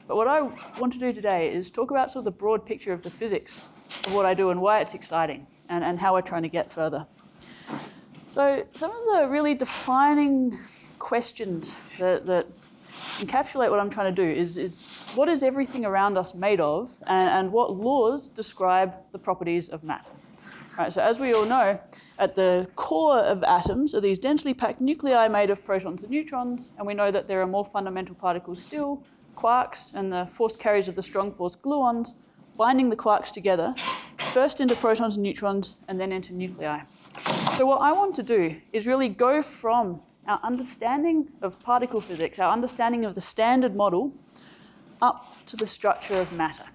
But what I want to do today is talk about sort of the broad picture of the physics of what I do and why it's exciting and how we're trying to get further. So some of the really defining questions that encapsulate what I'm trying to do is what is everything around us made of and what laws describe the properties of matter. Right, so as we all know, at the core of atoms are these densely packed nuclei made of protons and neutrons, and we know that there are more fundamental particles still, quarks, and the force carriers of the strong force gluons, binding the quarks together, first into protons and neutrons, and then into nuclei. So what I want to do is really go from our understanding of particle physics, our understanding of the Standard Model, up to the structure of matter.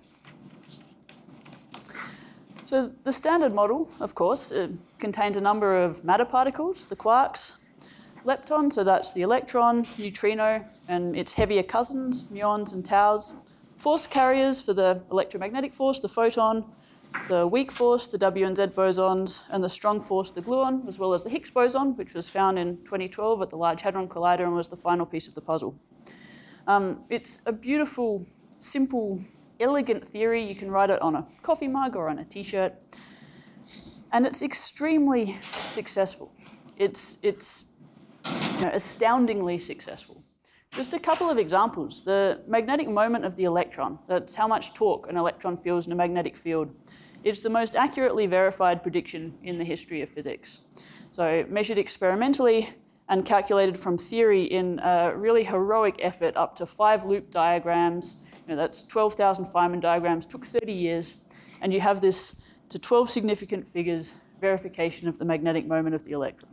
So the Standard Model, of course, contains a number of matter particles, the quarks, lepton, so that's the electron, neutrino, and its heavier cousins, muons and taus, force carriers for the electromagnetic force, the photon, the weak force, the W and Z bosons, and the strong force, the gluon, as well as the Higgs boson, which was found in 2012 at the Large Hadron Collider and was the final piece of the puzzle. It's a beautiful, simple, elegant theory. You can write it on a coffee mug or on a t-shirt. And it's extremely successful. It's astoundingly successful. Just a couple of examples. The magnetic moment of the electron, that's how much torque an electron feels in a magnetic field. It's the most accurately verified prediction in the history of physics. So measured experimentally and calculated from theory in a really heroic effort up to 5 loop diagrams. That's 12,000 Feynman diagrams, took 30 years, and you have this to 12 significant figures verification of the magnetic moment of the electron.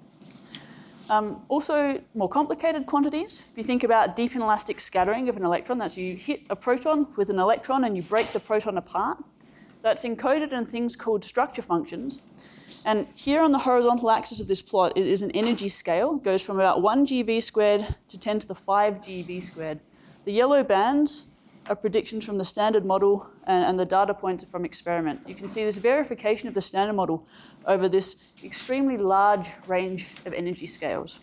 Also, more complicated quantities. If you think about deep inelastic scattering of an electron, that's you hit a proton with an electron and you break the proton apart. That's encoded in things called structure functions. And here on the horizontal axis of this plot, it is an energy scale. It goes from about 1 GeV squared to 10 to the 5 GeV squared. The yellow bands are predictions from the Standard Model, and the data points are from experiment. You can see this verification of the Standard Model over this extremely large range of energy scales.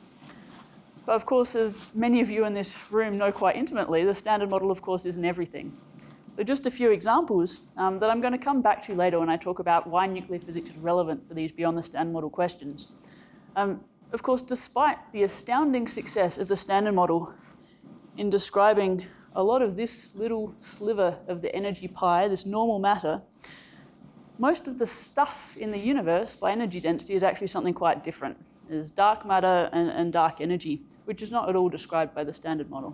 But of course, as many of you in this room know quite intimately, the Standard Model, of course, isn't everything. So just a few examples that I'm going to come back to later when I talk about why nuclear physics is relevant for these beyond the Standard Model questions. Of course, despite the astounding success of the Standard Model in describing a lot of this little sliver of the energy pie, this normal matter, most of the stuff in the universe by energy density is actually something quite different. There's dark matter and dark energy, which is not at all described by the Standard Model.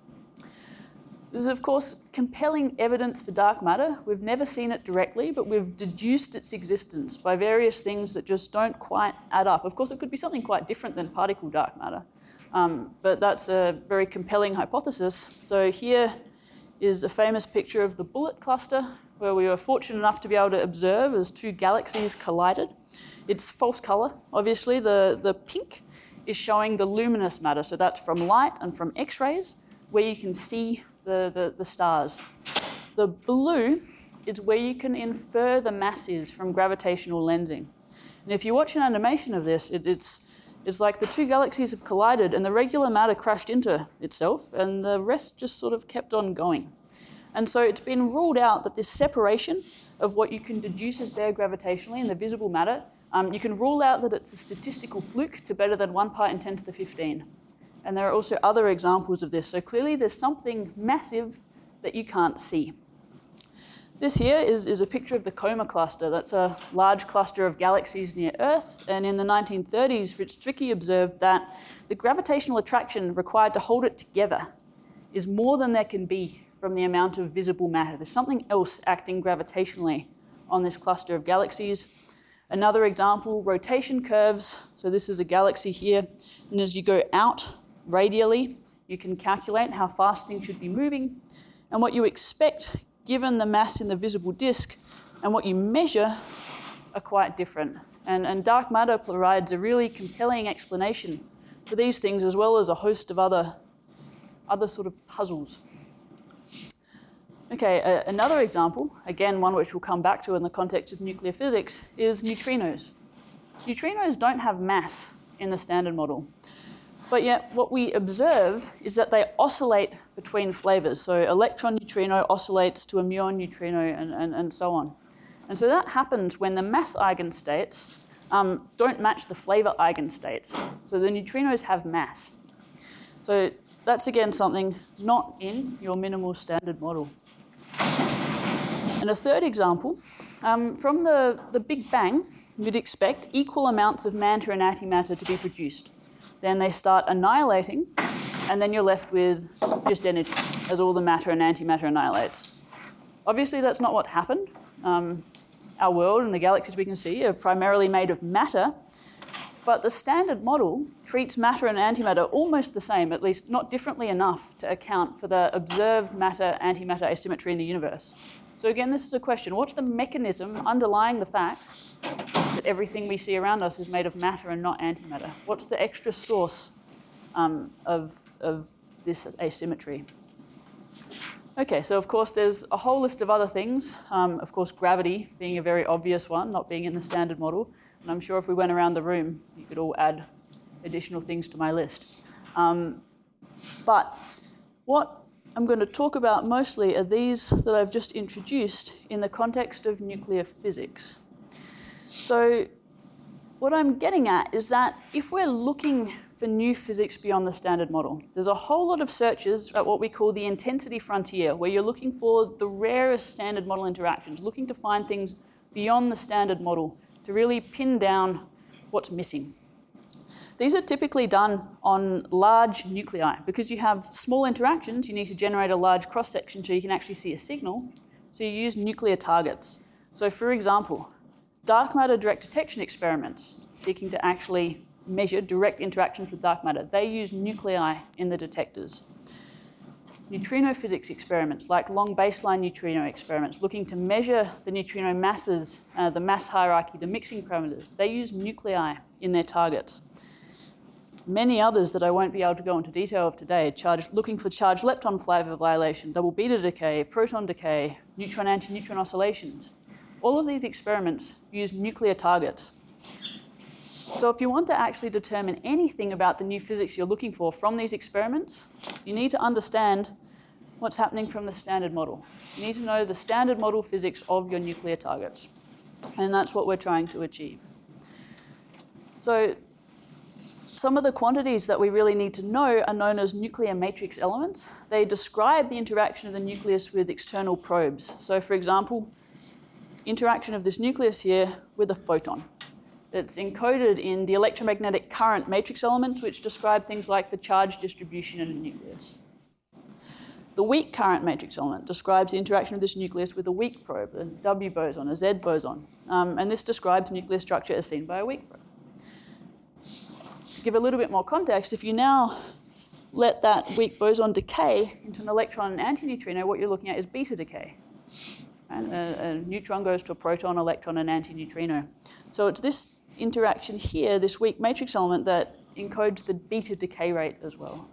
This is, of course, compelling evidence for dark matter. We've never seen it directly, but we've deduced its existence by various things that just don't quite add up. Of course, it could be something quite different than particle dark matter. But that's a very compelling hypothesis. So here is a famous picture of the Bullet cluster, where we were fortunate enough to be able to observe as 2 galaxies collided. It's false color, obviously. The pink is showing the luminous matter. So that's from light and from X-rays, where you can see the stars. The blue is where you can infer the masses from gravitational lensing. And if you watch an animation of this, it's like the 2 galaxies have collided and the regular matter crashed into itself and the rest just sort of kept on going. And so it's been ruled out that this separation of what you can deduce as there gravitationally in the visible matter, you can rule out that it's a statistical fluke to better than 1 part in 10 to the 15. And there are also other examples of this. So clearly there's something massive that you can't see. This here is a picture of the Coma cluster. That's a large cluster of galaxies near Earth. And in the 1930s, Fritz Zwicky observed that the gravitational attraction required to hold it together is more than there can be from the amount of visible matter. There's something else acting gravitationally on this cluster of galaxies. Another example, rotation curves. So this is a galaxy here. And as you go out radially, you can calculate how fast things should be moving. And what you expect, given the mass in the visible disk, and what you measure are quite different. And dark matter provides a really compelling explanation for these things, as well as a host of other sort of puzzles. Okay, another example, again one which we'll come back to in the context of nuclear physics, is neutrinos. Neutrinos don't have mass in the Standard Model. But yet what we observe is that they oscillate between flavors. So electron neutrino oscillates to a muon neutrino and so on. And so that happens when the mass eigenstates don't match the flavor eigenstates. So the neutrinos have mass. So that's again something not in your minimal standard model. And a third example, from the Big Bang, you'd expect equal amounts of matter and antimatter to be produced. Then they start annihilating, and then you're left with just energy as all the matter and antimatter annihilates. Obviously, that's not what happened. Our world and the galaxies we can see are primarily made of matter, but the standard model treats matter and antimatter almost the same, at least not differently enough to account for the observed matter-antimatter asymmetry in the universe. So again, this is a question. What's the mechanism underlying the fact that everything we see around us is made of matter and not antimatter? What's the extra source of this asymmetry? Okay, so of course there's a whole list of other things. Of course, gravity being a very obvious one, not being in the standard model. And I'm sure if we went around the room, you could all add additional things to my list. But what I'm going to talk about mostly are these that I've just introduced in the context of nuclear physics. So what I'm getting at is that if we're looking for new physics beyond the standard model, there's a whole lot of searches at what we call the intensity frontier, where you're looking for the rarest standard model interactions, looking to find things beyond the standard model to really pin down what's missing. These are typically done on large nuclei. Because you have small interactions, you need to generate a large cross-section so you can actually see a signal. So you use nuclear targets. So for example, dark matter direct detection experiments seeking to actually measure direct interactions with dark matter, they use nuclei in the detectors. Neutrino physics experiments, like long baseline neutrino experiments, looking to measure the neutrino masses, the mass hierarchy, the mixing parameters, they use nuclei in their targets. Many others that I won't be able to go into detail of today, looking for charged lepton flavor violation, double beta decay, proton decay, neutron-antineutron oscillations. All of these experiments use nuclear targets. So if you want to actually determine anything about the new physics you're looking for from these experiments, you need to understand what's happening from the standard model. You need to know the standard model physics of your nuclear targets. And that's what we're trying to achieve. So some of the quantities that we really need to know are known as nuclear matrix elements. They describe the interaction of the nucleus with external probes. So for example, interaction of this nucleus here with a photon. It's encoded in the electromagnetic current matrix elements, which describe things like the charge distribution in a nucleus. The weak current matrix element describes the interaction of this nucleus with a weak probe, a W boson, a Z boson. And this describes nuclear structure as seen by a weak probe. To give a little bit more context, if you now let that weak boson decay into an electron and antineutrino, what you're looking at is beta decay. And a neutron goes to a proton, electron, and antineutrino. So it's this interaction here, this weak matrix element, that encodes the beta decay rate as well.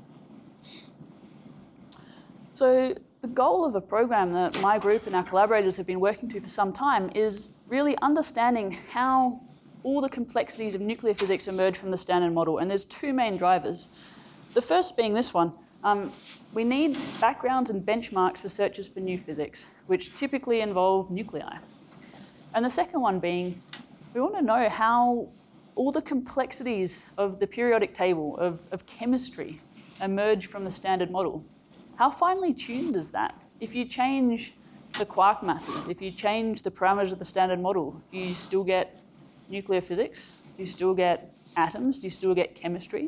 So the goal of a program that my group and our collaborators have been working to for some time is really understanding how all the complexities of nuclear physics emerge from the standard model. And there's two main drivers. The first being this one. We need backgrounds and benchmarks for searches for new physics, which typically involve nuclei. And the second one being, we want to know how all the complexities of the periodic table, of chemistry, emerge from the standard model. How finely tuned is that? If you change the quark masses, if you change the parameters of the standard model, do you still get nuclear physics? Do you still get atoms? Do you still get chemistry?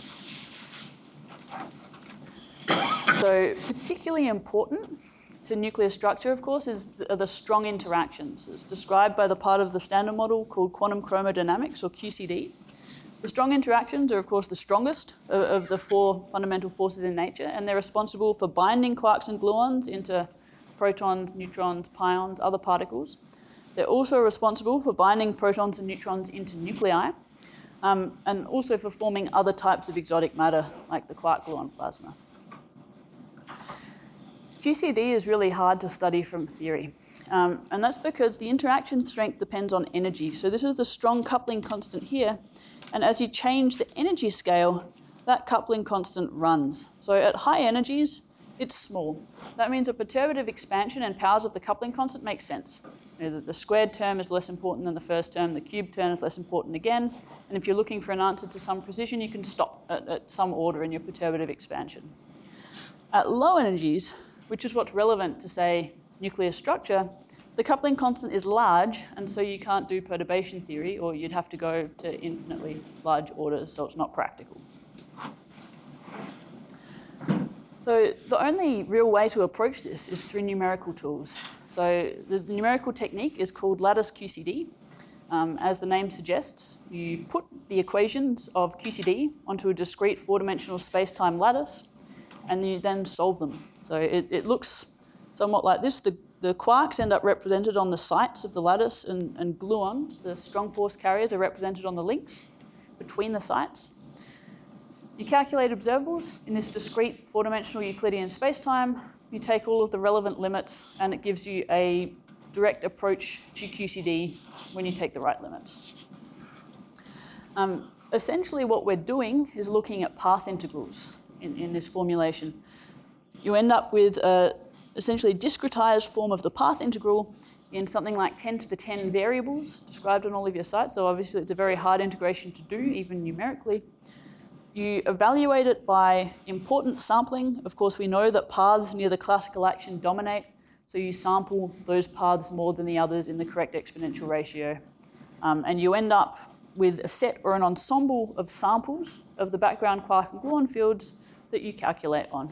So particularly important to nuclear structure, of course, is the strong interactions. It's described by the part of the standard model called quantum chromodynamics, or QCD. The strong interactions are, of course, the strongest of the four fundamental forces in nature, and they're responsible for binding quarks and gluons into protons, neutrons, pions, other particles. They're also responsible for binding protons and neutrons into nuclei, and also for forming other types of exotic matter, like the quark-gluon plasma. QCD is really hard to study from theory, and that's because the interaction strength depends on energy. So this is the strong coupling constant here, and as you change the energy scale, that coupling constant runs. So at high energies, it's small. That means a perturbative expansion and powers of the coupling constant makes sense. You know, the squared term is less important than the first term, the cubed term is less important again, and if you're looking for an answer to some precision, you can stop at some order in your perturbative expansion. At low energies, which is what's relevant to, say, nuclear structure, the coupling constant is large, and so you can't do perturbation theory, or you'd have to go to infinitely large orders, so it's not practical. So the only real way to approach this is through numerical tools. So the numerical technique is called lattice QCD. As the name suggests, you put the equations of QCD onto a discrete four-dimensional space-time lattice, and you then solve them. So it looks somewhat like this. The quarks end up represented on the sides of the lattice, and gluons, the strong force carriers, are represented on the links between the sites. You calculate observables in this discrete four-dimensional Euclidean spacetime. You take all of the relevant limits, and it gives you a direct approach to QCD when you take the right limits. Essentially, what we're doing is looking at path integrals in this formulation. You end up with a essentially discretized form of the path integral in something like 10 to the 10 variables described on all of your sites. So obviously, it's a very hard integration to do, even numerically. You evaluate it by importance sampling. Of course, we know that paths near the classical action dominate, so you sample those paths more than the others in the correct exponential ratio. And you end up with a set or an ensemble of samples of the background quark and gluon fields that you calculate on.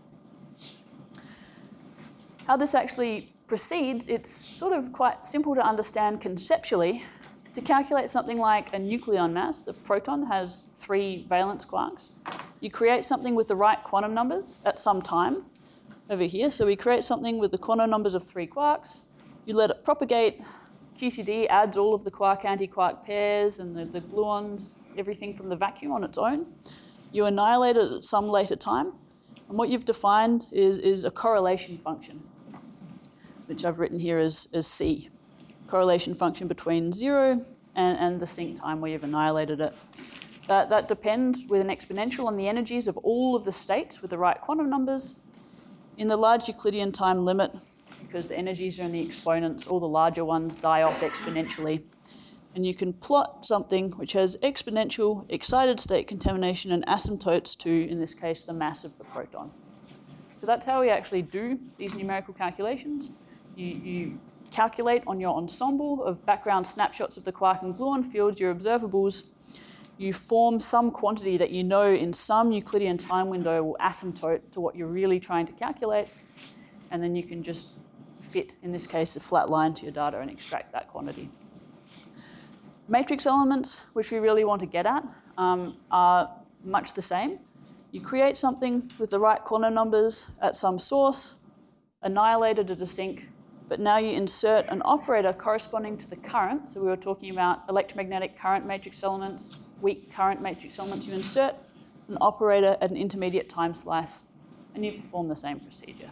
How this actually proceeds, it's sort of quite simple to understand conceptually. To calculate something like a nucleon mass, the proton has 3 valence quarks. You create something with the right quantum numbers at some time over here. So we create something with the quantum numbers of 3 quarks. You let it propagate. QCD adds all of the quark-antiquark pairs and the gluons, everything from the vacuum on its own. You annihilate it at some later time. And what you've defined is a correlation function, which I've written here as C. Correlation function between 0 and the sync time where you've annihilated it. That depends with an exponential on the energies of all of the states with the right quantum numbers. In the large Euclidean time limit, because the energies are in the exponents, all the larger ones die off exponentially. And you can plot something which has exponential excited state contamination and asymptotes to, in this case, the mass of the proton. So that's how we actually do these numerical calculations. You calculate on your ensemble of background snapshots of the quark and gluon fields, your observables. You form some quantity that you know in some Euclidean time window will asymptote to what you're really trying to calculate, and then you can just fit, in this case, a flat line to your data and extract that quantity. Matrix elements, which we really want to get at, are much the same. You create something with the right quantum numbers at some source, annihilate it at a sink, but now you insert an operator corresponding to the current. So we were talking about electromagnetic current matrix elements, weak current matrix elements. You insert an operator at an intermediate time slice, and you perform the same procedure.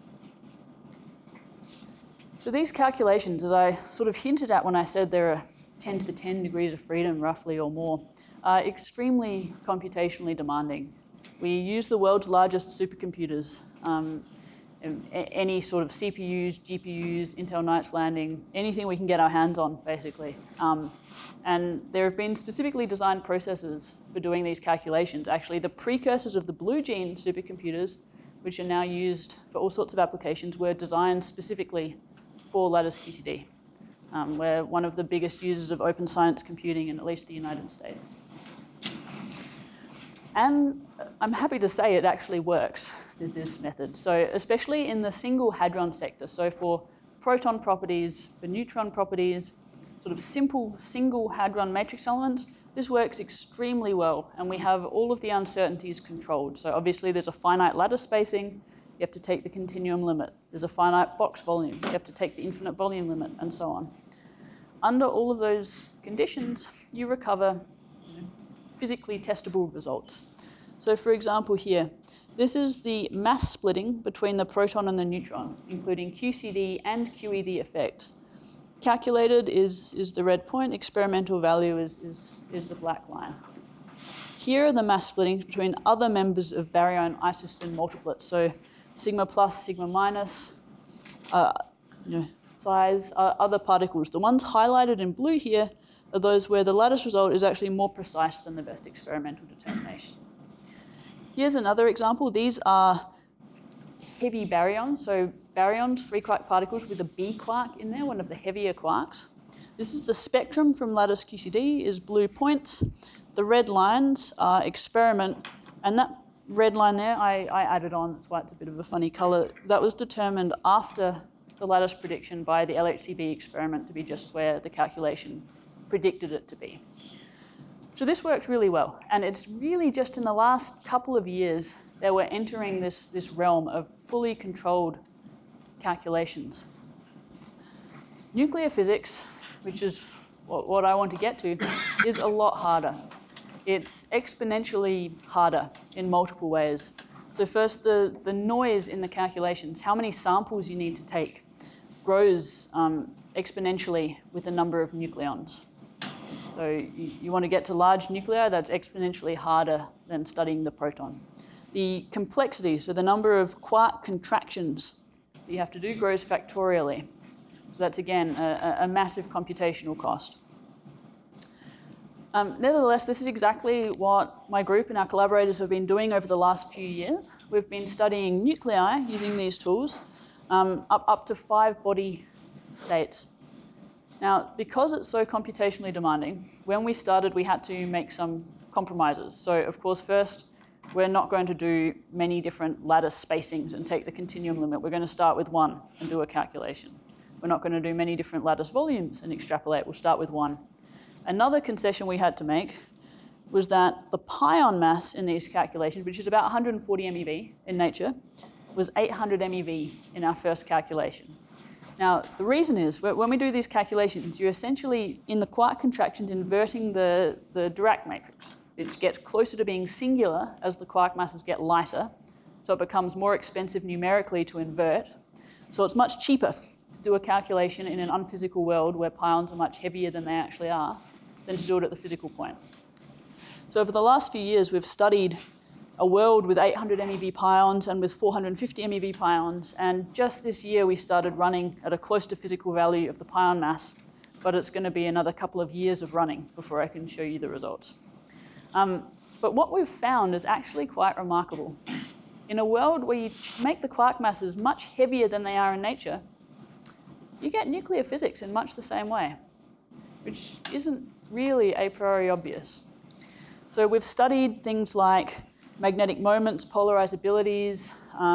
So these calculations, as I sort of hinted at when I said there are 10 to the 10 degrees of freedom, roughly, or more, are extremely computationally demanding. We use the world's largest supercomputers. Any sort of CPUs, GPUs, Intel Knights Landing, anything we can get our hands on, basically. And there have been specifically designed processors for doing these calculations. Actually, the precursors of the Blue Gene supercomputers, which are now used for all sorts of applications, were designed specifically for lattice QCD. We're one of the biggest users of open science computing in at least the United States. And I'm happy to say it actually works, this method. So especially in the single hadron sector, so for proton properties, for neutron properties, sort of simple single hadron matrix elements, this works extremely well, and we have all of the uncertainties controlled. So obviously there's a finite lattice spacing, you have to take the continuum limit. There's a finite box volume, you have to take the infinite volume limit, and so on. Under all of those conditions, you recover physically testable results. So for example here, this is the mass splitting between the proton and the neutron, including QCD and QED effects. Calculated is the red point, experimental value is the black line. here are the mass splitting between other members of baryon isospin multiplets. So sigma plus, sigma minus, size, other particles. The ones highlighted in blue here are those where the lattice result is actually more precise than the best experimental determination. Here's another example. These are heavy baryons. So baryons, 3 quark particles with a B quark in there, one of the heavier quarks. This is the spectrum from lattice QCD, is blue points. The red lines are experiment, and that red line there, I added on, that's why it's a bit of a funny color. That was determined after the lattice prediction by the LHCb experiment to be just where the calculation predicted it to be. So this works really well, and it's really just in the last couple of years that we're entering this realm of fully controlled calculations. Nuclear physics, which is what I want to get to, is a lot harder. It's exponentially harder in multiple ways. So first, the noise in the calculations, how many samples you need to take, grows exponentially with the number of nucleons. So you want to get to large nuclei, that's exponentially harder than studying the proton. The complexity, so the number of quark contractions that you have to do, grows factorially. So that's, again, a massive computational cost. Nevertheless, this is exactly what my group and our collaborators have been doing over the last few years. We've been studying nuclei using these tools, up to 5 body states. Now, because it's so computationally demanding, when we started, we had to make some compromises. So, of course, first, we're not going to do many different lattice spacings and take the continuum limit. We're going to start with 1 and do a calculation. We're not going to do many different lattice volumes and extrapolate. We'll start with 1. Another concession we had to make was that the pion mass in these calculations, which is about 140 MeV in nature, was 800 MeV in our first calculation. Now, the reason is, when we do these calculations, you're essentially, in the quark contractions, inverting the Dirac matrix. It gets closer to being singular as the quark masses get lighter, so it becomes more expensive numerically to invert. So it's much cheaper to do a calculation in an unphysical world where pions are much heavier than they actually are than to do it at the physical point. So over the last few years, we've studied a world with 800 MeV pions and with 450 MeV pions, and just this year we started running at a close to physical value of the pion mass, but it's going to be another couple of years of running before I can show you the results. But what we've found is actually quite remarkable. In a world where you make the quark masses much heavier than they are in nature, you get nuclear physics in much the same way, which isn't really a priori obvious. So we've studied things like magnetic moments, polarizabilities,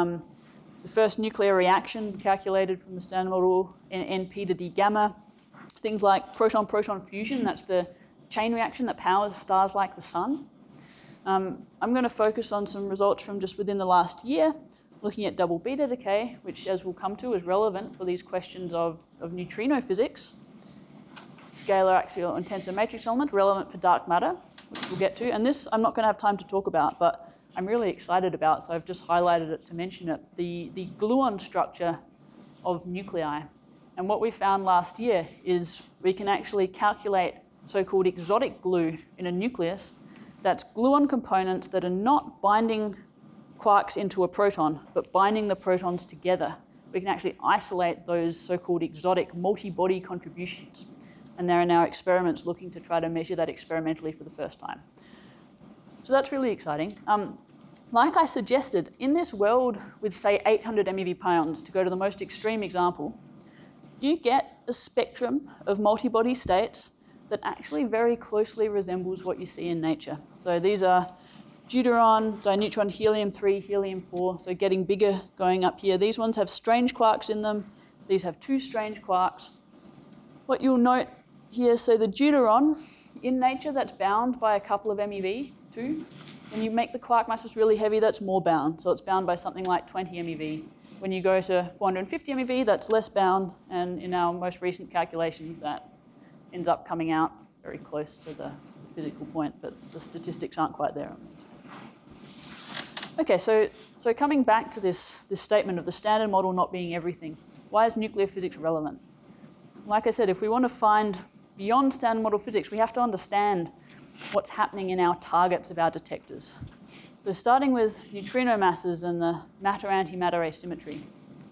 the first nuclear reaction calculated from the Standard Model in NP to D gamma, things like proton-proton fusion, that's the chain reaction that powers stars like the sun. I'm going to focus on some results from just within the last year, looking at double beta decay, which, as we'll come to, is relevant for these questions of neutrino physics. Scalar axial and tensor matrix element, relevant for dark matter, which we'll get to. And this I'm not going to have time to talk about, but I'm really excited about, so I've just highlighted it to mention it, the gluon structure of nuclei. And what we found last year is we can actually calculate so-called exotic glue in a nucleus. That's gluon components that are not binding quarks into a proton, but binding the protons together. We can actually isolate those so-called exotic multi-body contributions. And there are now experiments looking to try to measure that experimentally for the first time. So that's really exciting. Like I suggested, in this world with, say, 800 MeV pions, to go to the most extreme example, you get a spectrum of multi-body states that actually very closely resembles what you see in nature. So these are deuteron, dineutron, helium-3, helium-4, so getting bigger going up here. These ones have strange quarks in them. These have 2 strange quarks. What you'll note here, so the deuteron, in nature, that's bound by a couple of MeV, 2. When you make the quark masses really heavy, that's more bound. So it's bound by something like 20 MeV. When you go to 450 MeV, that's less bound. And in our most recent calculations, that ends up coming out very close to the physical point, but the statistics aren't quite there on these. Okay, so coming back to this statement of the Standard Model not being everything, why is nuclear physics relevant? Like I said, if we want to find beyond Standard Model physics, we have to understand what's happening in our targets of our detectors. So starting with neutrino masses and the matter-antimatter asymmetry.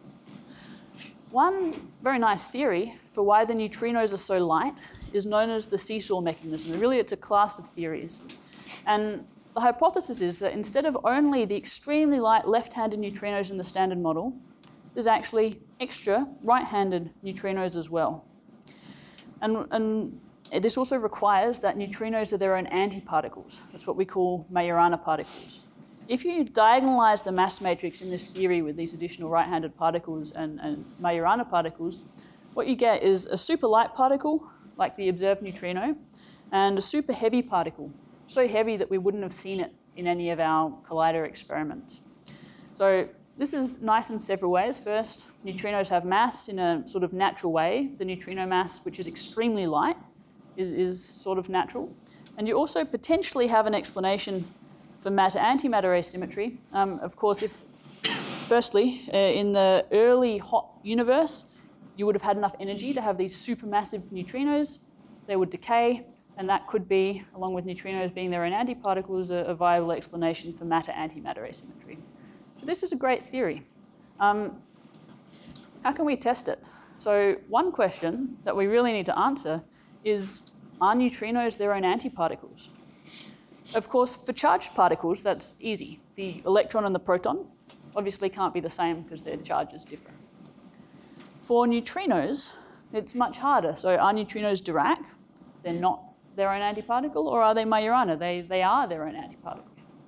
One very nice theory for why the neutrinos are so light is known as the seesaw mechanism. Really, it's a class of theories. And the hypothesis is that instead of only the extremely light left-handed neutrinos in the standard model, there's actually extra right-handed neutrinos as well. And this also requires that neutrinos are their own antiparticles. That's what we call Majorana particles. If you diagonalize the mass matrix in this theory with these additional right-handed particles and Majorana particles, what you get is a super light particle, like the observed neutrino, and a super heavy particle, so heavy that we wouldn't have seen it in any of our collider experiments. So this is nice in several ways. First, neutrinos have mass in a sort of natural way. The neutrino mass, which is extremely light, is sort of natural. And you also potentially have an explanation for matter-antimatter asymmetry. Of course, firstly, in the early hot universe, you would have had enough energy to have these supermassive neutrinos. They would decay, and that could be, along with neutrinos being their own antiparticles, a viable explanation for matter-antimatter asymmetry. So this is a great theory. How can we test it? So one question that we really need to answer is, are neutrinos their own antiparticles? Of course, for charged particles, that's easy. The electron and the proton obviously can't be the same because their charge is different. For neutrinos, it's much harder. So are neutrinos Dirac? They're not their own antiparticle, or are they Majorana? They are their own antiparticle.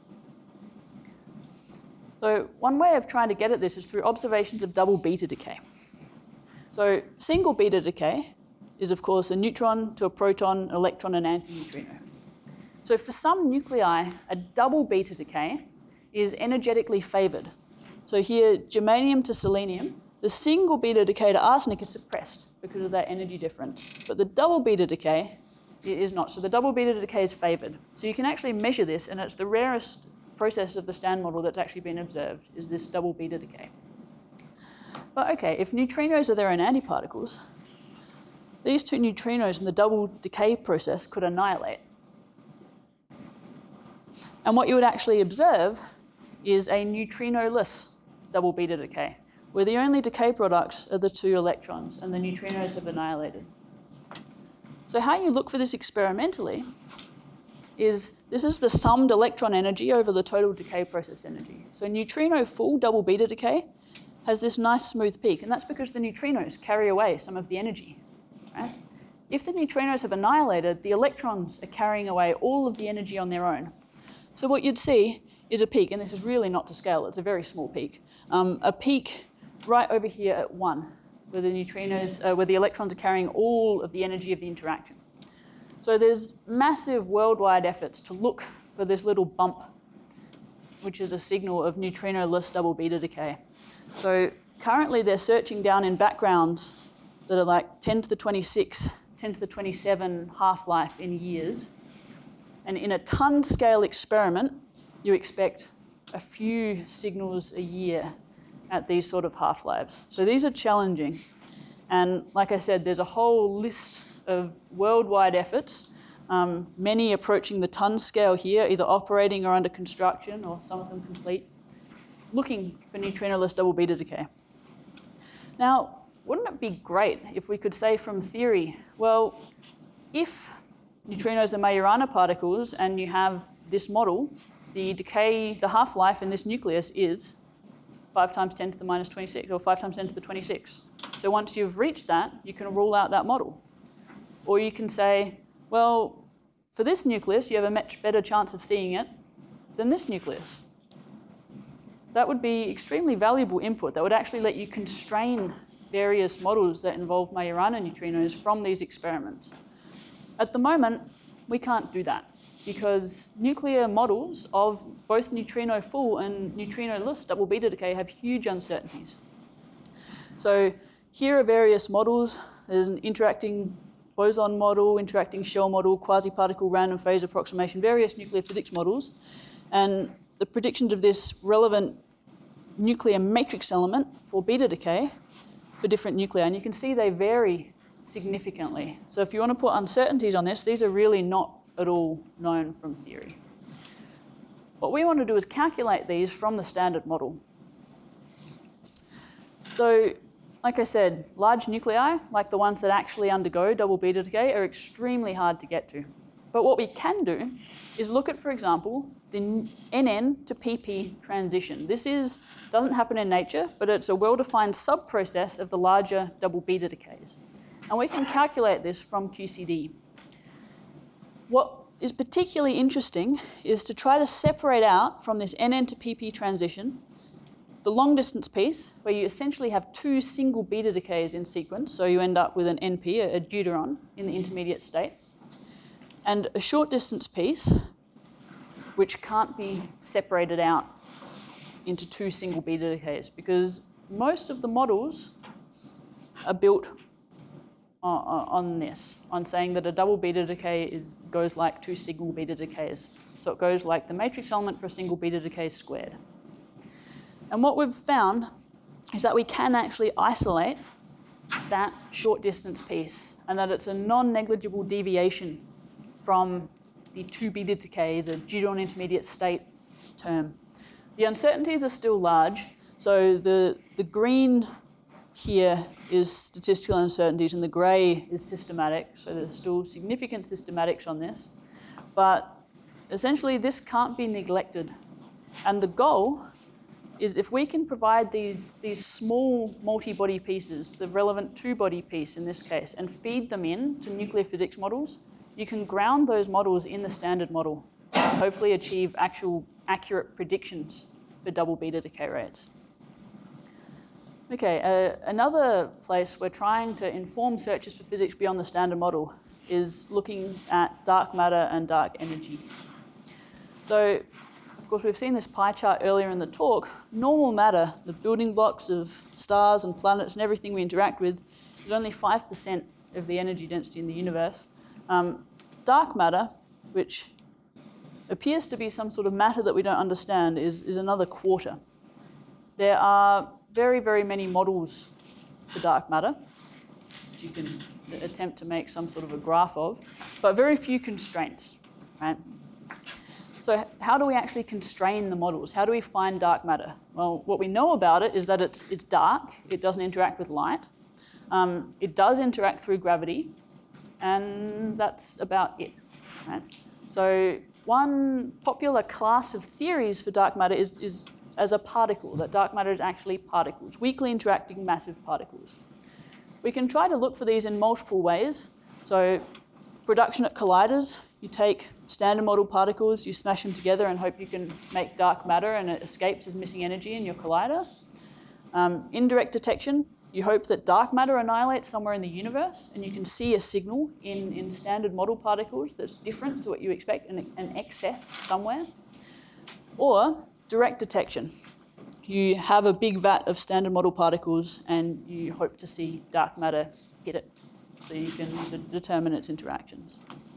So one way of trying to get at this is through observations of double beta decay. So single beta decay is, of course, a neutron to a proton, electron, and antineutrino. So for some nuclei, a double beta decay is energetically favored. So here, germanium to selenium, the single beta decay to arsenic is suppressed because of that energy difference. But the double beta decay is not. So the double beta decay is favored. So you can actually measure this, and it's the rarest process of the Stand model that's actually been observed, is this double beta decay. But okay, if neutrinos are their own antiparticles, these two neutrinos in the double decay process could annihilate. And what you would actually observe is a neutrinoless double beta decay, where the only decay products are the two electrons and the neutrinos have annihilated. So how you look for this experimentally is this is the summed electron energy over the total decay process energy. So neutrino full double beta decay has this nice smooth peak, and that's because the neutrinos carry away some of the energy. Right? If the neutrinos have annihilated, the electrons are carrying away all of the energy on their own. So what you'd see is a peak, and this is really not to scale, it's a very small peak. A peak right over here at 1, where the neutrinos, where the electrons are carrying all of the energy of the interaction. So there's massive worldwide efforts to look for this little bump, which is a signal of neutrinoless double beta decay. So currently they're searching down in backgrounds that are like 10 to the 26, 10 to the 27 half-life in years. And in a ton scale experiment, you expect a few signals a year at these sort of half-lives. So these are challenging. And like I said, there's a whole list of worldwide efforts, many approaching the ton scale here, either operating or under construction, or some of them complete, looking for neutrinoless double beta decay. Now, wouldn't it be great if we could say from theory, well, if neutrinos are Majorana particles and you have this model, the decay, the half-life in this nucleus is 5 times 10 to the minus 26, or 5 times 10 to the 26. So once you've reached that, you can rule out that model. Or you can say, well, for this nucleus, you have a much better chance of seeing it than this nucleus. That would be extremely valuable input. That would actually let you constrain various models that involve Majorana neutrinos from these experiments. At the moment, we can't do that because nuclear models of both neutrino full and neutrinoless double beta decay have huge uncertainties. So here are various models. There's an interacting boson model, interacting shell model, quasi-particle random phase approximation, various nuclear physics models. And the predictions of this relevant nuclear matrix element for beta decay for different nuclei. And you can see they vary significantly. So if you want to put uncertainties on this, these are really not at all known from theory. What we want to do is calculate these from the standard model. So, like I said, large nuclei, like the ones that actually undergo double beta decay, are extremely hard to get to. But what we can do is look at, for example, the NN to PP transition. This doesn't happen in nature, but it's a well-defined sub-process of the larger double beta decays. And we can calculate this from QCD. What is particularly interesting is to try to separate out from this NN to PP transition the long distance piece, where you essentially have two single beta decays in sequence, so you end up with an NP, a deuteron, in the intermediate state, and a short distance piece, which can't be separated out into two single beta decays, because most of the models are built on this, on saying that a double beta decay goes like two single beta decays. So it goes like the matrix element for a single beta decay squared. And what we've found is that we can actually isolate that short distance piece, and that it's a non-negligible deviation from the 2 beta decay, the deuteron intermediate state term. The uncertainties are still large, so the green here is statistical uncertainties and the grey is systematic, so there's still significant systematics on this. But essentially this can't be neglected. And the goal is, if we can provide these small multi-body pieces, the relevant 2-body piece in this case, and feed them in to nuclear physics models, you can ground those models in the standard model and hopefully achieve actual accurate predictions for double beta decay rates. Okay, another place we're trying to inform searches for physics beyond the standard model is looking at dark matter and dark energy. So, of course, we've seen this pie chart earlier in the talk. Normal matter, the building blocks of stars and planets and everything we interact with, is only 5% of the energy density in the universe. Dark matter, which appears to be some sort of matter that we don't understand, is another quarter. There are very, very many models for dark matter, which you can attempt to make some sort of a graph of, but very few constraints, right? So how do we actually constrain the models? How do we find dark matter? Well, what we know about it is that it's dark, it doesn't interact with light, it does interact through gravity, and that's about it, right? So one popular class of theories for dark matter is as a particle, that dark matter is actually particles, weakly interacting massive particles. We can try to look for these in multiple ways. So production at colliders, you take standard model particles, you smash them together and hope you can make dark matter and it escapes as missing energy in your collider. Indirect detection, you hope that dark matter annihilates somewhere in the universe and you can see a signal in standard model particles that's different to what you expect, an excess somewhere. Or direct detection. You have a big vat of standard model particles and you hope to see dark matter hit it so you can determine its interactions.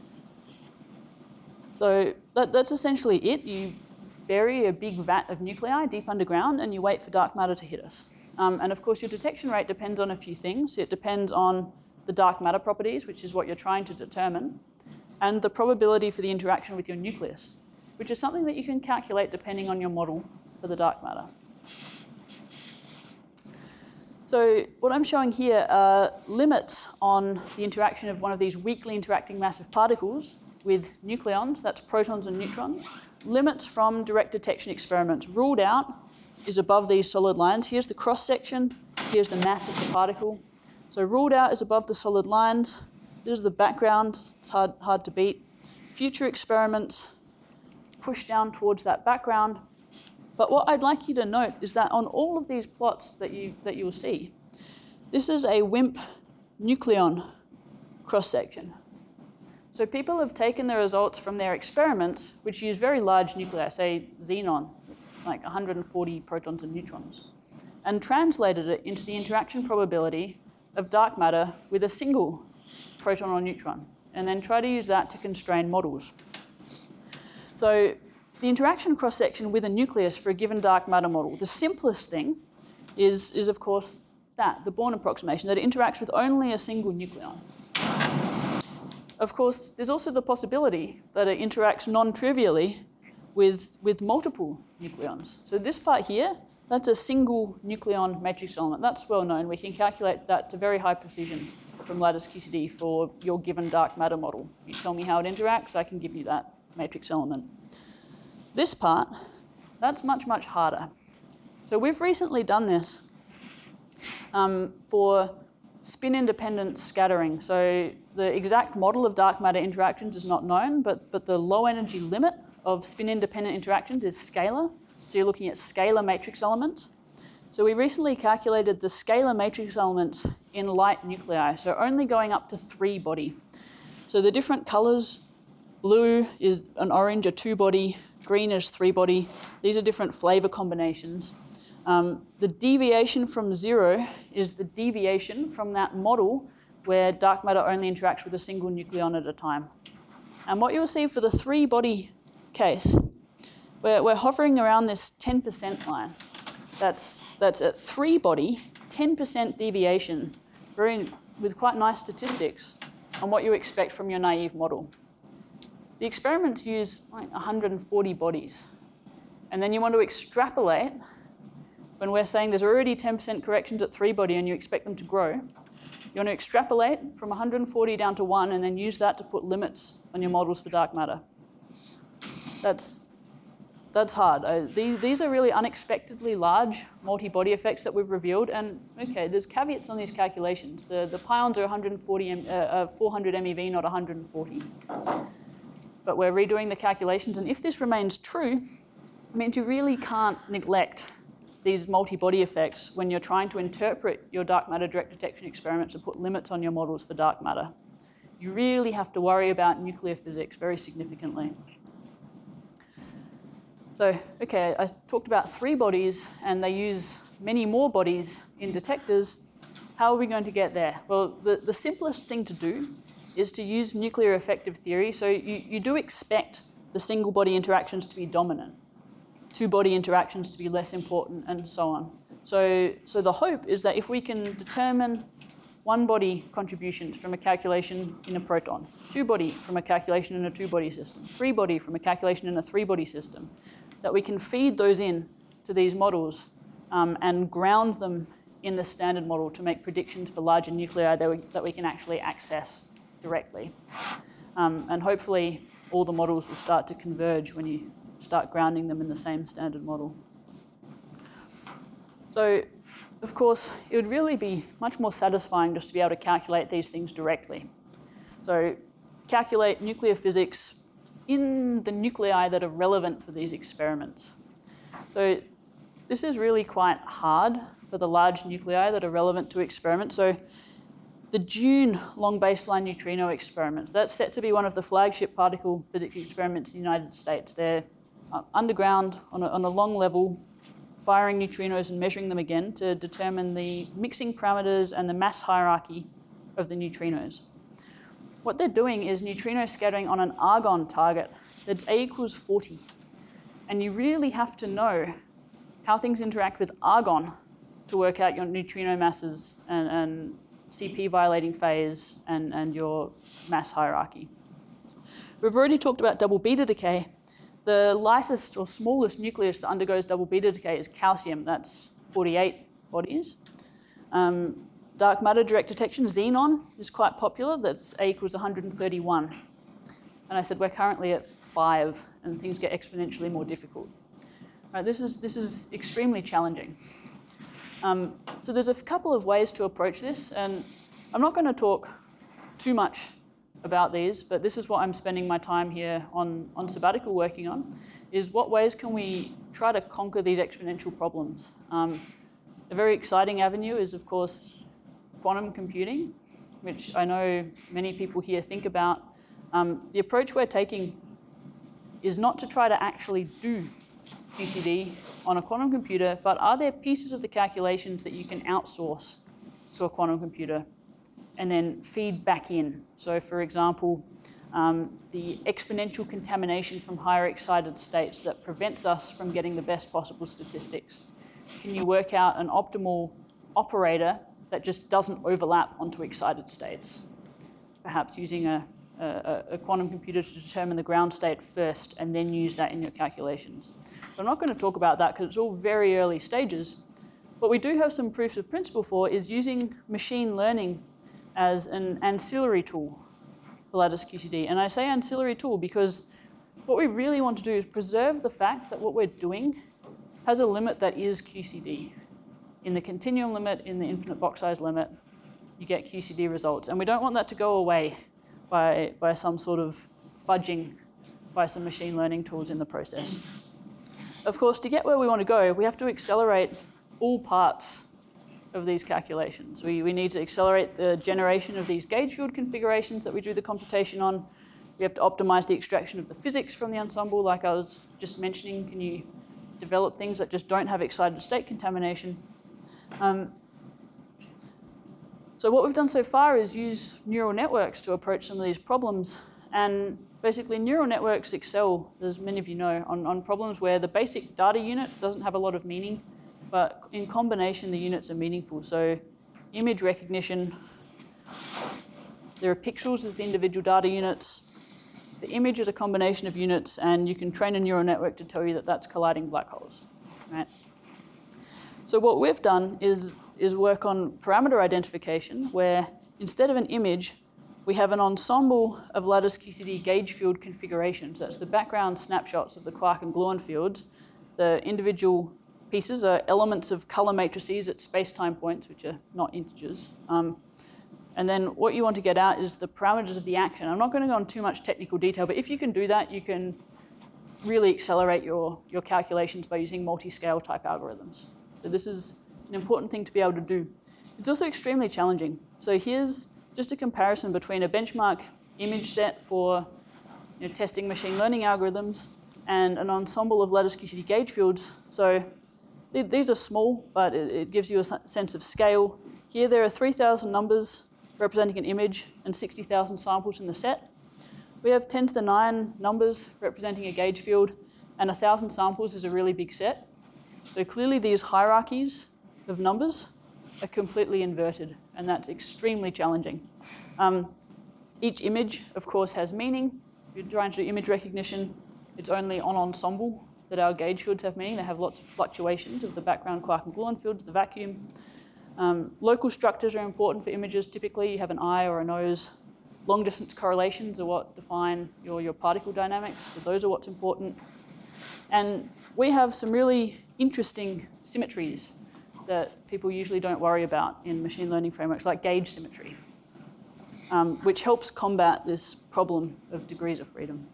So that's essentially it. You bury a big vat of nuclei deep underground and you wait for dark matter to hit us. And of course your detection rate depends on a few things. It depends on the dark matter properties, which is what you're trying to determine, and the probability for the interaction with your nucleus, which is something that you can calculate depending on your model for the dark matter. So what I'm showing here are limits on the interaction of one of these weakly interacting massive particles with nucleons, that's protons and neutrons. Limits from direct detection experiments. Ruled out is above these solid lines. Here's the cross-section, here's the mass of the particle. So ruled out is above the solid lines. This is the background, it's hard to beat. Future experiments push down towards that background. But what I'd like you to note is that on all of these plots that you'll see, this is a WIMP nucleon cross-section. So people have taken the results from their experiments, which use very large nuclei, say xenon, it's like 140 protons and neutrons, and translated it into the interaction probability of dark matter with a single proton or neutron, and then try to use that to constrain models. So the interaction cross-section with a nucleus for a given dark matter model, the simplest thing is of course the Born approximation, that it interacts with only a single nucleon. of course, there's also the possibility that it interacts non-trivially with multiple nucleons. So this part here, that's a single nucleon matrix element. That's well known. We can calculate that to very high precision from lattice QCD for your given dark matter model. You tell me how it interacts, I can give you that matrix element. This part, that's much, much harder. So we've recently done this for spin-independent scattering. So the exact model of dark matter interactions is not known, but the low energy limit of spin-independent interactions is scalar. So you're looking at scalar matrix elements. So we recently calculated the scalar matrix elements in light nuclei, so only going up to 3-body. So the different colors, blue is an orange, a 2-body, green is 3-body. These are different flavor combinations. The deviation from 0 is the deviation from that model where dark matter only interacts with a single nucleon at a time. And what you'll see for the 3-body case, we're hovering around this 10% line. That's at 3-body, 10% deviation, with quite nice statistics on what you expect from your naive model. The experiments use like 140 bodies. And then you want to extrapolate, when we're saying there's already 10% corrections at 3-body and you expect them to grow, you want to extrapolate from 140 down to 1 and then use that to put limits on your models for dark matter. That's hard. These are really unexpectedly large multi-body effects that we've revealed, and okay, there's caveats on these calculations. The pions are 400 MeV, not 140. But we're redoing the calculations, and if this remains true, it means you really can't neglect these multi-body effects when you're trying to interpret your dark matter direct detection experiments and put limits on your models for dark matter. You really have to worry about nuclear physics very significantly. So, okay, I talked about 3 bodies, and they use many more bodies in detectors. How are we going to get there? Well, the simplest thing to do is to use nuclear effective theory. So you do expect the single body interactions to be dominant, 2-body interactions to be less important, and so on. So the hope is that if we can determine 1-body contributions from a calculation in a proton, 2-body from a calculation in a 2-body system, 3-body from a calculation in a 3-body system, that we can feed those in to these models and ground them in the standard model to make predictions for larger nuclei that we can actually access directly. And hopefully all the models will start to converge when you start grounding them in the same standard model. So, of course, it would really be much more satisfying just to be able to calculate these things directly. So calculate nuclear physics in the nuclei that are relevant for these experiments. So this is really quite hard for the large nuclei that are relevant to experiments. So the Dune long baseline neutrino experiments, that's set to be one of the flagship particle physics experiments in the United States. They're underground on a long level, firing neutrinos and measuring them again to determine the mixing parameters and the mass hierarchy of the neutrinos. What they're doing is neutrino scattering on an argon target that's A equals 40. And you really have to know how things interact with argon to work out your neutrino masses and CP violating phase and your mass hierarchy. We've already talked about double beta decay. The lightest or smallest nucleus that undergoes double beta decay is calcium. That's 48 bodies. Dark matter direct detection, xenon, is quite popular. That's A equals 131. And I said we're currently at 5, and things get exponentially more difficult. Right, this is extremely challenging. So there's a couple of ways to approach this, and I'm not going to talk too much about these, but this is what I'm spending my time here on sabbatical working on, is what ways can we try to conquer these exponential problems. A very exciting avenue is, of course, quantum computing, which I know many people here think about. The approach we're taking is not to try to actually do QCD on a quantum computer, but are there pieces of the calculations that you can outsource to a quantum computer and then feed back in? So for example, the exponential contamination from higher excited states that prevents us from getting the best possible statistics. Can you work out an optimal operator that just doesn't overlap onto excited states? Perhaps using a a quantum computer to determine the ground state first and then use that in your calculations. But I'm not going to talk about that because it's all very early stages. What we do have some proofs of principle for is using machine learning as an ancillary tool for lattice QCD. And I say ancillary tool because what we really want to do is preserve the fact that what we're doing has a limit that is QCD. In the continuum limit, in the infinite box size limit, you get QCD results. And we don't want that to go away by some sort of fudging by some machine learning tools in the process. Of course, to get where we want to go, we have to accelerate all parts of these calculations. We need to accelerate the generation of these gauge field configurations that we do the computation on. We have to optimize the extraction of the physics from the ensemble, like I was just mentioning. Can you develop things that just don't have excited state contamination? So what we've done so far is use neural networks to approach some of these problems. And basically, neural networks excel, as many of you know, on problems where the basic data unit doesn't have a lot of meaning, but in combination, the units are meaningful. So image recognition, there are pixels as the individual data units. The image is a combination of units, and you can train a neural network to tell you that that's colliding black holes, right? So what we've done is work on parameter identification, where instead of an image, we have an ensemble of lattice QCD gauge field configurations. That's the background snapshots of the quark and gluon fields. The individual pieces are elements of color matrices at space-time points, which are not integers. And then what you want to get out is the parameters of the action. I'm not going to go into too much technical detail, but if you can do that, you can really accelerate your calculations by using multi-scale type algorithms. So this is an important thing to be able to do. It's also extremely challenging. So here's just a comparison between a benchmark image set for testing machine learning algorithms and an ensemble of lattice QCD gauge fields. So these are small, but it gives you a sense of scale. Here there are 3,000 numbers representing an image and 60,000 samples in the set. We have 10 to the 9 numbers representing a gauge field, and 1,000 samples is a really big set. So clearly these hierarchies of numbers are completely inverted, and that's extremely challenging. Each image, of course, has meaning. If you're trying to do image recognition, it's only on ensemble that our gauge fields have meaning. They have lots of fluctuations of the background quark and gluon fields, the vacuum. Local structures are important for images. Typically, you have an eye or a nose. Long-distance correlations are what define your particle dynamics. So those are what's important. And we have some really interesting symmetries that people usually don't worry about in machine learning frameworks, like gauge symmetry, which helps combat this problem of degrees of freedom.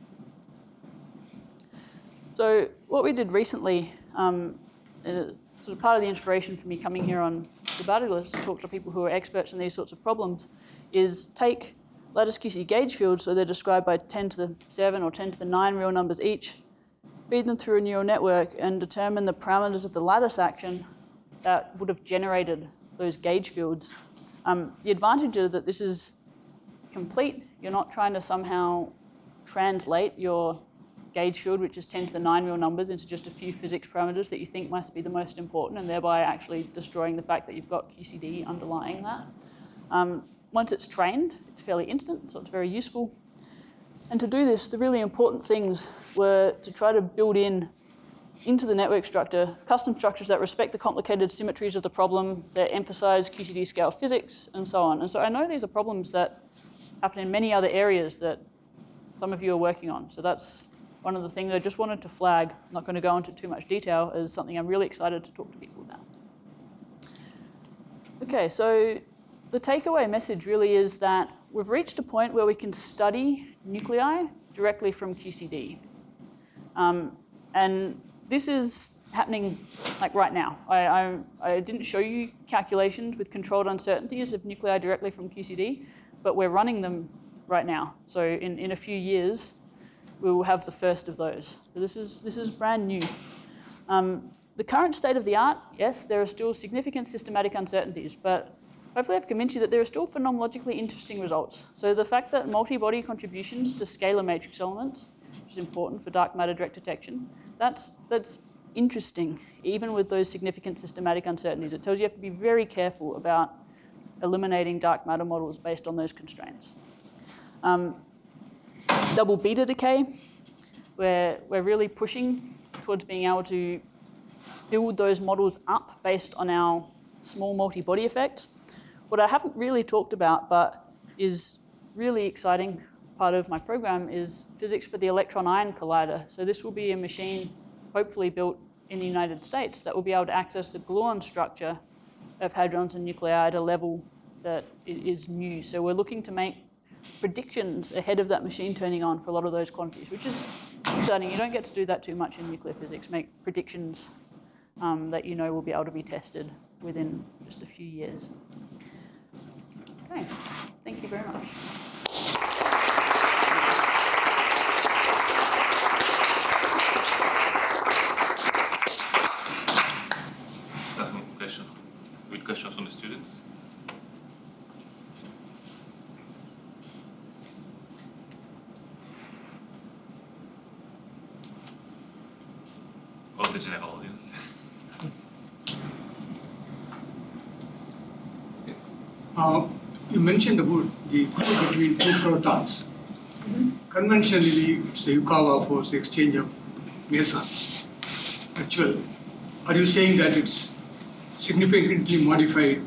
So what we did recently, sort of part of the inspiration for me coming here on sabbatical is to talk to people who are experts in these sorts of problems, is take lattice QCD gauge fields, so they're described by 10 to the 7 or 10 to the 9 real numbers each, feed them through a neural network and determine the parameters of the lattice action that would have generated those gauge fields. The advantage is that this is complete. You're not trying to somehow translate your gauge field, which is 10 to the 9 real numbers, into just a few physics parameters that you think must be the most important, and thereby actually destroying the fact that you've got QCD underlying that. Once it's trained, it's fairly instant, so it's very useful. And to do this, the really important things were to try to build into the network structure custom structures that respect the complicated symmetries of the problem, that emphasize QCD scale physics, and so on. And so I know these are problems that happen in many other areas that some of you are working on. So that's one of the things I just wanted to flag. I'm not going to go into too much detail, as something I'm really excited to talk to people about. Okay, so the takeaway message really is that we've reached a point where we can study nuclei directly from QCD. And this is happening like right now. I didn't show you calculations with controlled uncertainties of nuclei directly from QCD, but we're running them right now. So in a few years, we will have the first of those. So this is brand new. The current state of the art, yes, there are still significant systematic uncertainties, but hopefully I've convinced you that there are still phenomenologically interesting results. So the fact that multi-body contributions to scalar matrix elements, which is important for dark matter direct detection, that's interesting, even with those significant systematic uncertainties. It tells you have to be very careful about eliminating dark matter models based on those constraints. double beta decay, where we're really pushing towards being able to build those models up based on our small multi-body effects. What I haven't really talked about, but is really exciting part of my program, is physics for the electron-ion collider. So this will be a machine hopefully built in the United States that will be able to access the gluon structure of hadrons and nuclei at a level that is new. So we're looking to make predictions ahead of that machine turning on for a lot of those quantities, which is exciting. You don't get to do that too much in nuclear physics, make predictions that you know will be able to be tested within just a few years. Okay, thank you very much. Good questions from the students? Or the general audience? You mentioned about the glue between two protons. Conventionally, it's a Yukawa force exchange of mesons. Actual, are you saying that it's significantly modified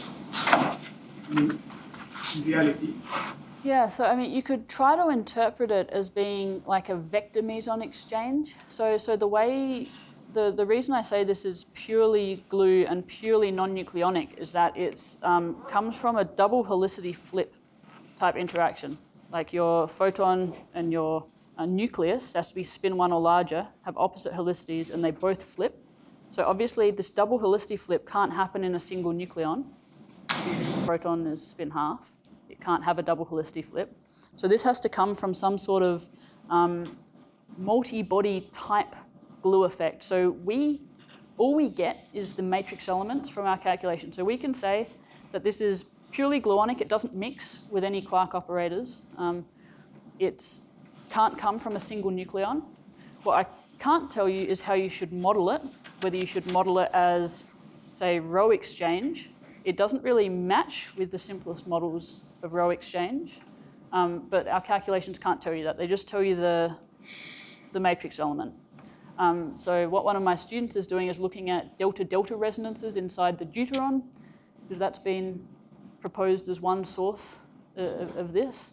in reality? Yeah, so I mean, you could try to interpret it as being like a vector meson exchange. So the way, the reason I say this is purely glue and purely non-nucleonic is that it's comes from a double helicity flip type interaction. Like your photon and your nucleus has to be spin 1 or larger, have opposite helicities, and they both flip. So obviously this double helicity flip can't happen in a single nucleon because the proton is spin half. It can't have a double helicity flip. So this has to come from some sort of multi-body type glue effect. So all we get is the matrix elements from our calculation. So we can say that this is purely gluonic. It doesn't mix with any quark operators. It can't come from a single nucleon. What I can't tell you is how you should model it, whether you should model it as, say, row exchange. It doesn't really match with the simplest models of row exchange, but our calculations can't tell you that. They just tell you the matrix element. So what one of my students is doing is looking at delta-delta resonances inside the deuteron, because that's been proposed as one source of this.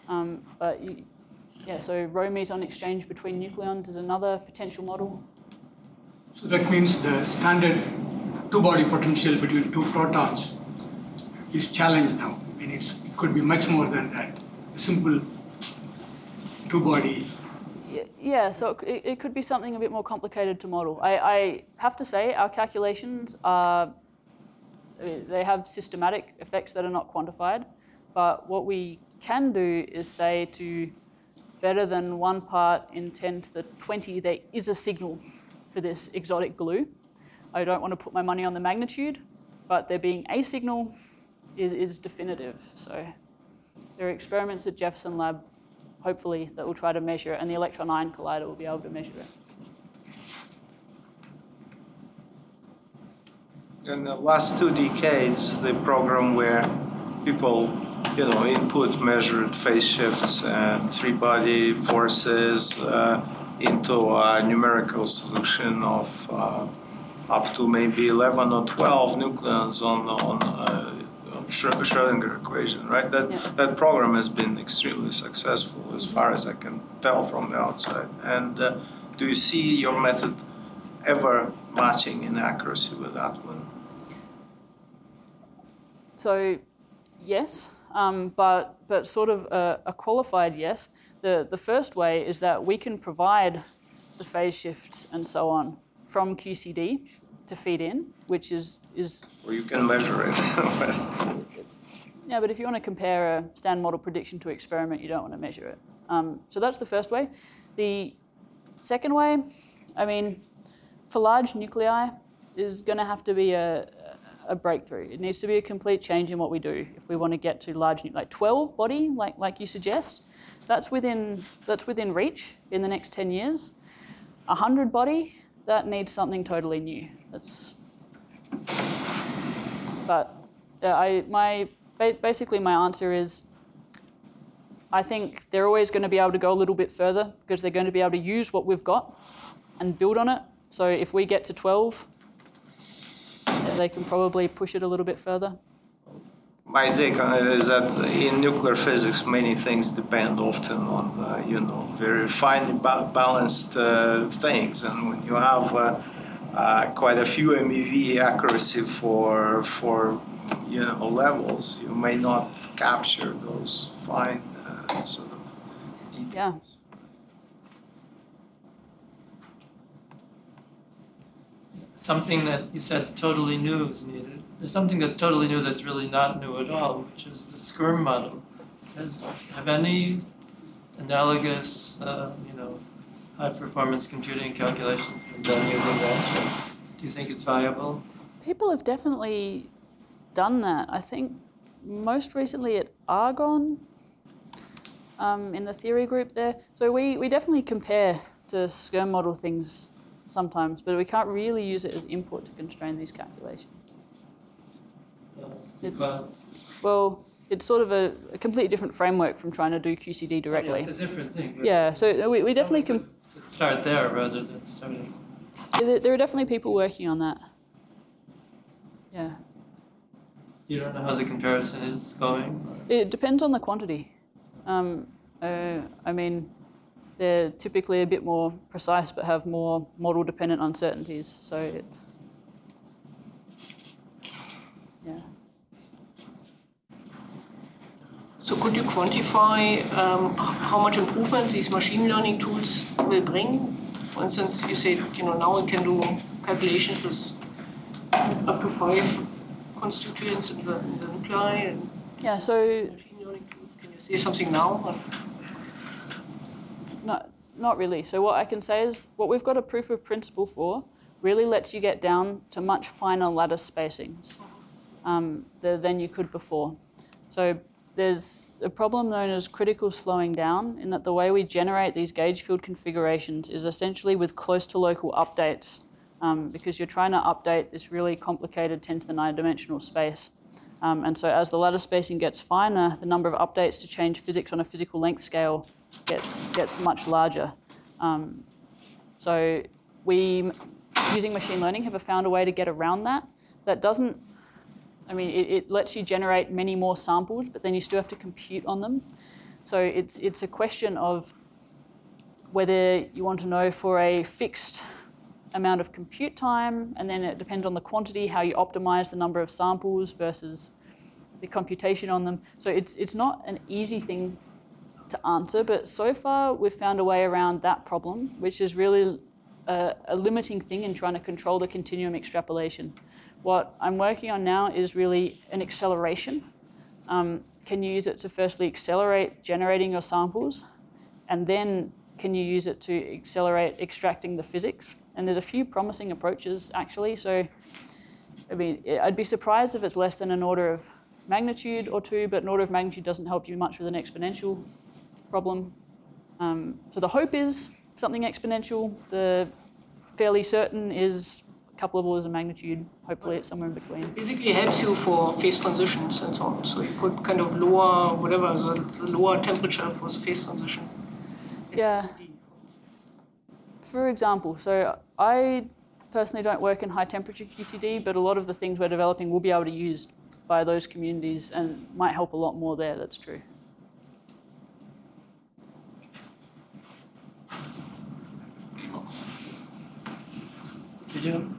So row meson exchange between nucleons is another potential model. So that means the standard two-body potential between two protons is challenged now, and it could be much more than that. A simple two-body. Yeah, so it could be something a bit more complicated to model. I have to say our calculations they have systematic effects that are not quantified, but what we can do is say to better than 1 part in 10 to the 20, there is a signal for this exotic glue. I don't want to put my money on the magnitude, but there being a signal is definitive. So there are experiments at Jefferson Lab, hopefully, that will try to measure it, and the electron-ion collider will be able to measure it. In the last 2 decades, the program where people, input measured phase shifts and three-body forces into a numerical solution of up to maybe 11 or 12 nucleons on Schrödinger equation, right? That program has been extremely successful as far as I can tell from the outside. And do you see your method ever matching in accuracy with that one? So, yes, but sort of a qualified yes. The first way is that we can provide the phase shifts and so on from QCD to feed in, which is Or you can measure it. Yeah, but if you want to compare a standard model prediction to experiment, you don't want to measure it. So that's the first way. The second way, I mean, for large nuclei, is going to have to be a breakthrough. It needs to be a complete change in what we do if we want to get to large nuclei. 12 body, like you suggest, that's within reach in the next 10 years. 100 body, that needs something totally new. Basically my answer is I think they're always going to be able to go a little bit further because they're going to be able to use what we've got and build on it. So if we get to 12, they can probably push it a little bit further. My take on it is that in nuclear physics, many things depend often on, very finely balanced things, and when you have quite a few MeV accuracy for levels, you may not capture those fine sort of details. Yeah. Something that you said totally new is needed. There's something that's totally new that's really not new at all, which is the SCRM model. Have any analogous, high-performance computing calculations been done using that? Do you think it's viable? People have definitely done that. I think most recently at Argonne, in the theory group there. So we definitely compare to SCRM model things sometimes, but we can't really use it as input to constrain these calculations. Because Well, it's sort of a completely different framework from trying to do QCD directly. it's a different thing. But Yeah, so we definitely can. start there rather than starting. There are definitely people working on that. Yeah. You don't know how the comparison is going? It depends on the quantity. I mean, they're typically a bit more precise but have more model-dependent uncertainties. So it's, yeah. So could you quantify how much improvement these machine learning tools will bring? For instance, you say, now we can do calculations with up to 5 constituents in the nuclei and Yeah, so machine learning tools. Can you say something now? not really. So what I can say is what we've got a proof of principle for really lets you get down to much finer lattice spacings than you could before. So there's a problem known as critical slowing down in that the way we generate these gauge field configurations is essentially with close to local updates because you're trying to update this really complicated 10 to the 9 dimensional space. And so as the lattice spacing gets finer, the number of updates to change physics on a physical length scale gets much larger. So we, using machine learning, have found a way to get around that. That doesn't, it lets you generate many more samples, but then you still have to compute on them. So it's a question of whether you want to know for a fixed amount of compute time, and then it depends on the quantity, how you optimize the number of samples versus the computation on them. So it's not an easy thing to answer, but so far we've found a way around that problem, which is really a limiting thing in trying to control the continuum extrapolation. What I'm working on now is really an acceleration. Can you use it to firstly accelerate generating your samples, and then can you use it to accelerate extracting the physics? And there's a few promising approaches, actually. So, I'd be surprised if it's less than an order of magnitude or 2, but an order of magnitude doesn't help you much with an exponential problem. So the hope is something exponential. The fairly certain is a couple of orders of magnitude. Hopefully it's somewhere in between. Basically helps you for phase transitions and so on. So you could kind of lower whatever the lower temperature for the phase transition. Yeah. For example, so I personally don't work in high temperature QCD, but a lot of the things we're developing will be able to be used by those communities and might help a lot more there, that's true. Could you?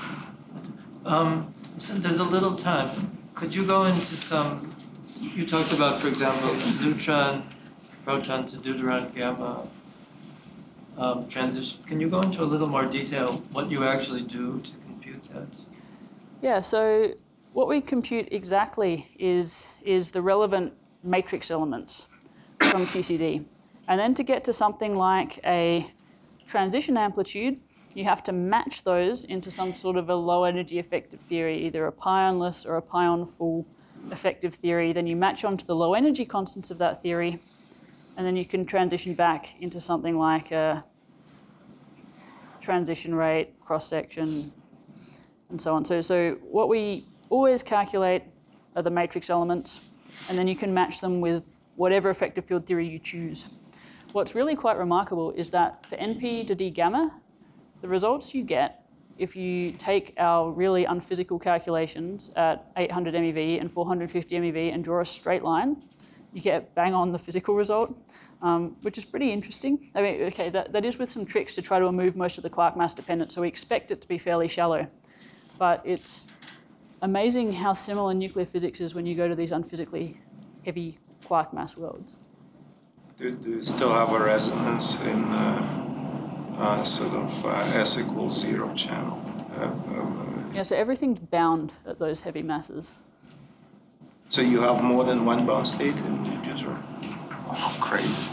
So there's a little time. Could you go into some? You talked about, for example, neutron, proton to deuteron gamma transition. Can you go into a little more detail what you actually do to compute that? Yeah. So what we compute exactly is the relevant matrix elements from QCD, and then to get to something like a transition amplitude, you have to match those into some sort of a low energy effective theory, either a pionless or a pion full effective theory. Then you match onto the low energy constants of that theory, and then you can transition back into something like a transition rate, cross section, and so on. So what we always calculate are the matrix elements, and then you can match them with whatever effective field theory you choose. What's really quite remarkable is that for NP to D gamma, the results you get if you take our really unphysical calculations at 800 MeV and 450 MeV and draw a straight line, you get bang on the physical result, which is pretty interesting. I mean, okay, that is with some tricks to try to remove most of the quark mass dependence, so we expect it to be fairly shallow. But it's amazing how similar nuclear physics is when you go to these unphysically heavy quark mass worlds. Do you still have a resonance in sort of S equals 0 channel? Yeah, so everything's bound at those heavy masses. So you have more than one bound state in the deuterium? Oh, crazy.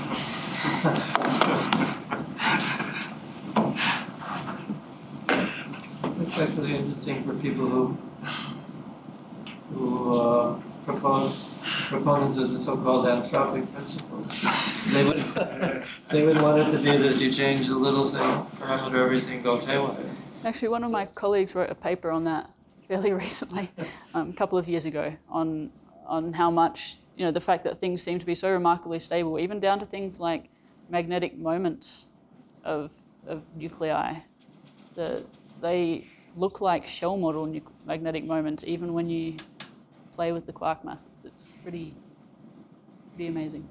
It's actually interesting for people who proponents of the so-called anthropic principle. They would want it to be that if you change a little thing, parameter, everything goes haywire. Actually, one of my colleagues wrote a paper on that fairly recently, a couple of years ago, on how much, the fact that things seem to be so remarkably stable, even down to things like magnetic moments of nuclei. They look like shell model magnetic moments, even when you play with the quark masses. It's pretty amazing.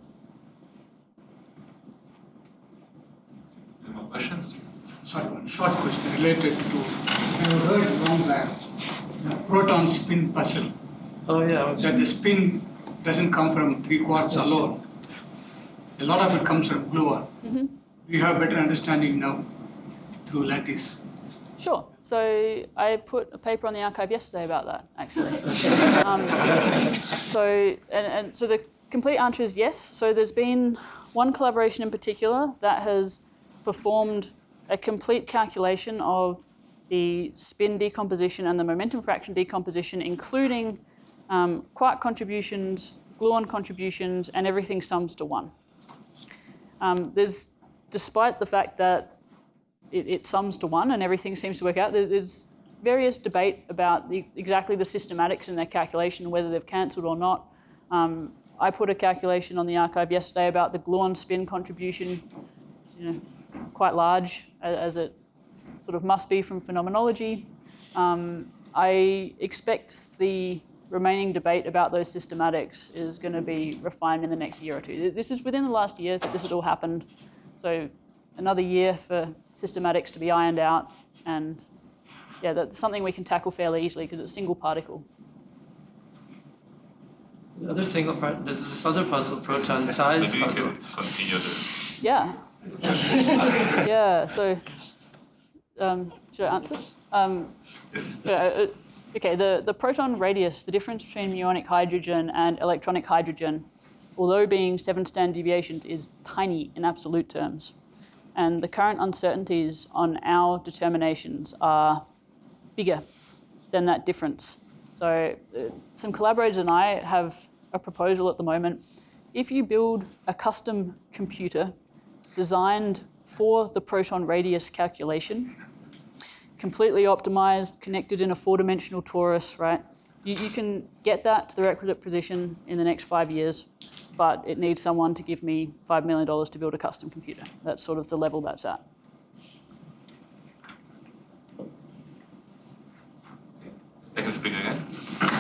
Any more questions? Sorry, one short question related to, I heard long back, the proton spin puzzle, Oh yeah. that the spin doesn't come from 3 quarks alone. A lot of it comes from gluon. Mm-hmm. We have better understanding now through lattice. Sure. So I put a paper on the archive yesterday about that, actually. So the complete answer is yes. So there's been one collaboration in particular that has performed a complete calculation of the spin decomposition and the momentum fraction decomposition, including quark contributions, gluon contributions, and everything sums to 1. Despite the fact that it sums to 1 and everything seems to work out, there's various debate about exactly the systematics in their calculation, whether they've cancelled or not. I put a calculation on the archive yesterday about the gluon spin contribution, quite large, as it sort of must be from phenomenology. I expect the remaining debate about those systematics is going to be refined in the next year or two. This is within the last year that this has all happened. So another year for systematics to be ironed out, and yeah, that's something we can tackle fairly easily because it's a single particle. The other single part, there's this other puzzle, proton size Maybe puzzle. you can continue the... Yeah. Yeah, so should I answer? Yes. Okay, the proton radius, the difference between muonic hydrogen and electronic hydrogen, although being 7 standard deviations, is tiny in absolute terms. And the current uncertainties on our determinations are bigger than that difference. So some collaborators and I have a proposal at the moment. If you build a custom computer designed for the proton radius calculation, completely optimized, connected in a 4-dimensional torus, right? You can get that to the requisite position in the next 5 years, but it needs someone to give me $5 million to build a custom computer. That's sort of the level that's at. Second speaker again.